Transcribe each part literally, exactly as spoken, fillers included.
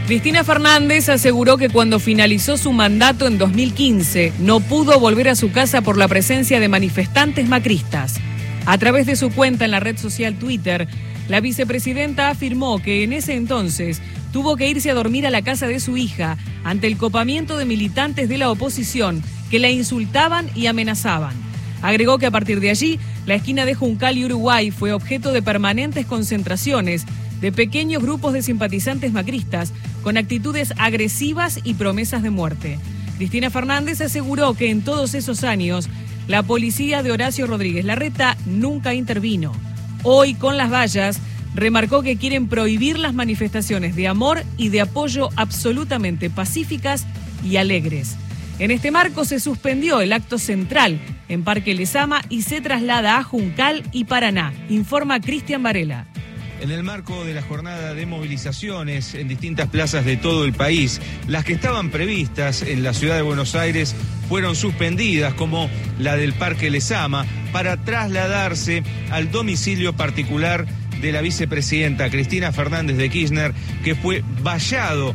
Cristina Fernández aseguró que cuando finalizó su mandato en dos mil quince no pudo volver a su casa por la presencia de manifestantes macristas. A través de su cuenta en la red social Twitter, la vicepresidenta afirmó que en ese entonces tuvo que irse a dormir a la casa de su hija ante el copamiento de militantes de la oposición que la insultaban y amenazaban. Agregó que a partir de allí, la esquina de Juncal y Uruguay fue objeto de permanentes concentraciones de pequeños grupos de simpatizantes macristas con actitudes agresivas y promesas de muerte. Cristina Fernández aseguró que en todos esos años, la policía de Horacio Rodríguez Larreta nunca intervino. Hoy, con las vallas, remarcó que quieren prohibir las manifestaciones de amor y de apoyo absolutamente pacíficas y alegres. En este marco se suspendió el acto central en Parque Lezama y se traslada a Juncal y Paraná, informa Cristian Varela. En el marco de la jornada de movilizaciones en distintas plazas de todo el país, las que estaban previstas en la ciudad de Buenos Aires fueron suspendidas, como la del Parque Lezama, para trasladarse al domicilio particular de la vicepresidenta Cristina Fernández de Kirchner, que fue vallado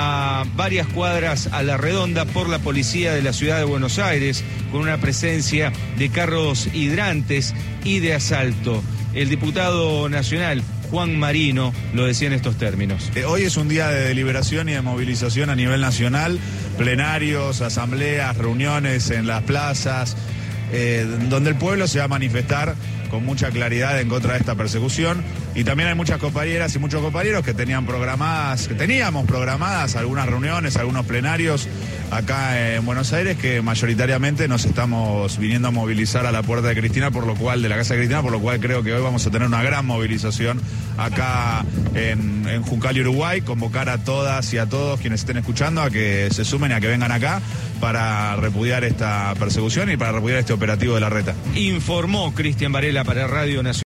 a varias cuadras a la redonda por la policía de la ciudad de Buenos Aires, con una presencia de carros hidrantes y de asalto. El diputado nacional Juan Marino lo decía en estos términos. Hoy es un día de deliberación y de movilización a nivel nacional, plenarios, asambleas, reuniones en las plazas, eh, donde el pueblo se va a manifestar con mucha claridad en contra de esta persecución. Y también hay muchas compañeras y muchos compañeros que tenían programadas, que teníamos programadas algunas reuniones, algunos plenarios acá en Buenos Aires, que mayoritariamente nos estamos viniendo a movilizar a la puerta de Cristina, por lo cual, de la casa de Cristina, por lo cual creo que hoy vamos a tener una gran movilización acá en, en Juncal y Uruguay, convocar a todas y a todos quienes estén escuchando a que se sumen y a que vengan acá para repudiar esta persecución y para repudiar este operativo de Larreta. Informó Cristian Varela para Radio Nacional.